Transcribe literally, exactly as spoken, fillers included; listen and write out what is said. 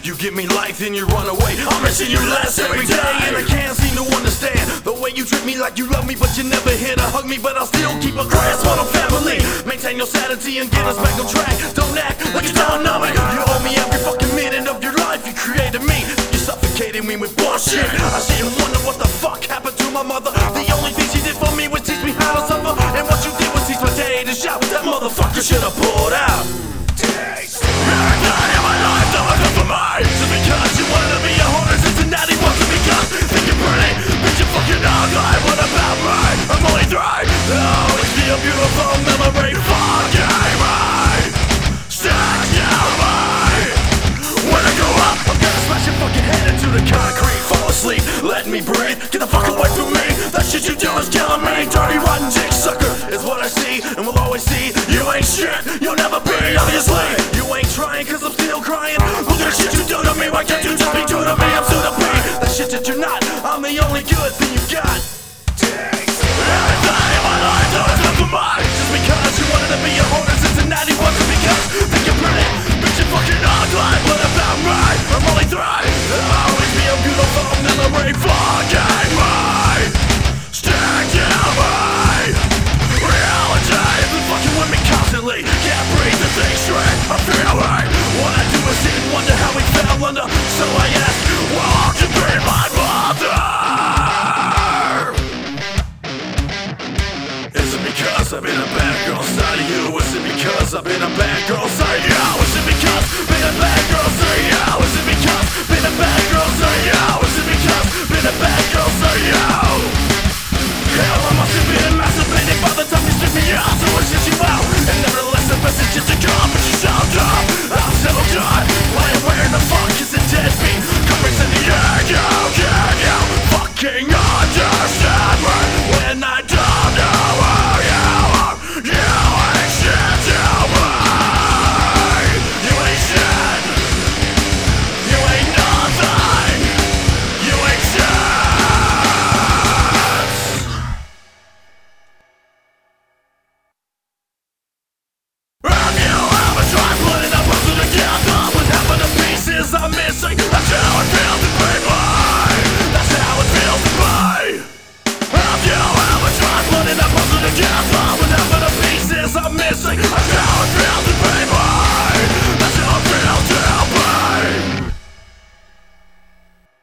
You give me life, then you run away. I'm missing you less every day, and I can't seem to understand the way you treat me like you love me, but you're never here to hug me. But I'll still keep a grasp on our family. Maintain your sanity and get us back on track. Don't act like you don't know me. You owe me every fucking minute of your life. You created me, you suffocated me with bullshit. I sit and wonder what the fuck happened to my mother. The only thing she did for me was teach me how to suffer, and what you did was teach my day to shout. That motherfucker should have pulled out. Taste. Every night in my life, that was not for me. Just because you wanted to be a whore in Cincinnati, wasn't because think you're pretty, bitch, you fucking ugly. What about me? I'm only three. Oh, it's still a beautiful memory. Forgive me. Stack down me. When I grow up, I'm gonna smash your fucking head into the concrete. Fall asleep, let me breathe. Get the fuck away from me. That shit you do is killing me. Dirty, rotten dick sucker is what I see, and will always see. You ain't shit, you'll never be, obviously. You ain't trying, cause I'm still crying. Look at the shit you do to me. Why can't you just be true to me? I'm soon to be that shit that you're not. I'm the only good thing you got. Everything in my life, that was not for mine. Just because you wanted to be a whore in Cincinnati, wasn't because think you're pretty, bitch, you fucking ugly. What about me? I'm only three. Always be a beautiful memory. Forgive me. Stick to me. Reality has been fucking with me constantly. Can't breathe and think straight. I'm feeling what I do is sit and wonder how we fell under. So I ask, well, to be my mother. Is it because I've been a bad girl side of you? Is it because I've been a bad girl side of you?